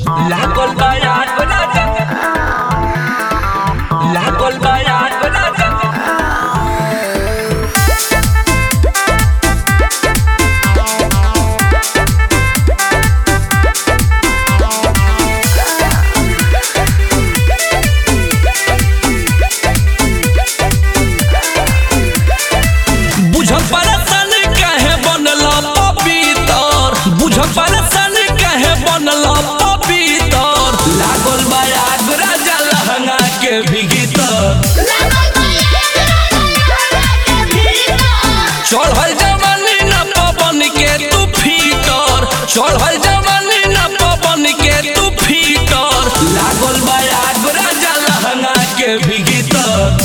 लागल बा यार बना जा, लागल बा यार बना जा। बुझल परसन कहे बनला पवित्र, बुझल परसन कहे बनला पवित्र। लागल बा आग राजा लहंगा के भीतर, चढ़ल जवानी न पवन के तू फीटर, चढ़ल जवानी न पवन के तू फीटर। लागल बा आग राजा लहंगा के भीतर,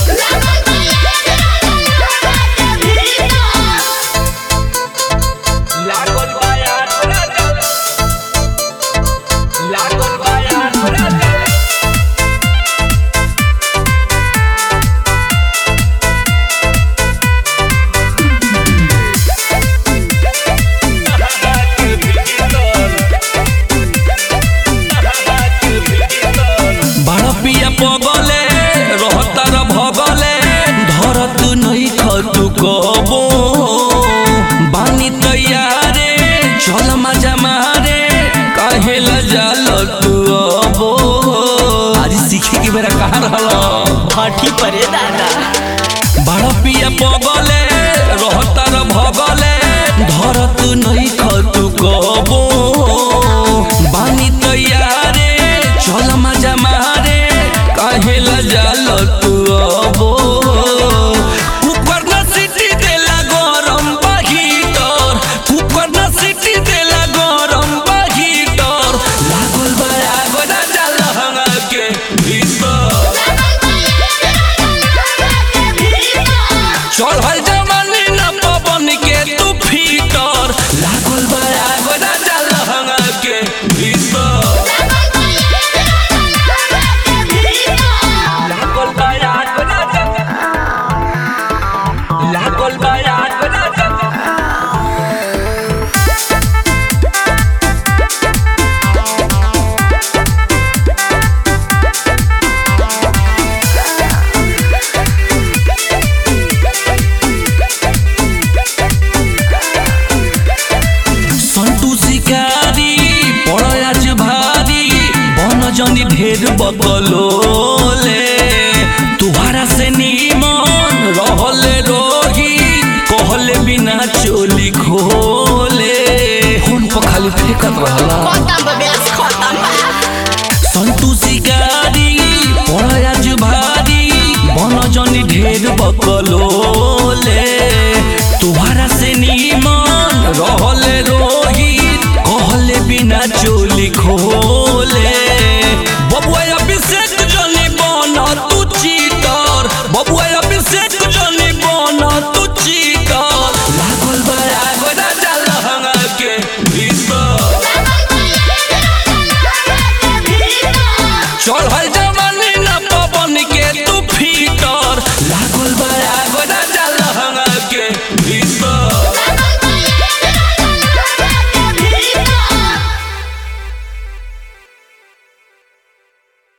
लागल बा यार राजा, लागल बा यार राजा। बड़ पिया पगले रहतर भगले धरत नहीं खतु कबो। बानी तैयारे चल मजा मारे काहे लजाल तू अबो। आज सीखे के बेरा कहाँ रहला भाटी परे दादा। बड़ पिया पगले रहतर भगले धरत नहीं खतु कबो। बानी तैयारे चल मजा मारे काहे लजाल तू अबो। कुकर न सीटी देला गरम बहीटर, कुकर न सीटी देला गरम बहीटर। लागल बा आग राजा लहंगा के भीतर, चढ़ल जवानी न पवन के तू फीटर। लागल बा आग राजा लहंगा के भीतर, लागल बा यार बना जा, लागल बा यार बना जा। संतू शिकारी पड़ आज भारी बन जनी ढेर बकलोले। तुहरा से नीमन रहले रोही कहले बिना चोली खोले। फोन पर खाली फेंकत रहला संतू शिकारी पड़ आज भारी बन जनी ढेर बकलोले।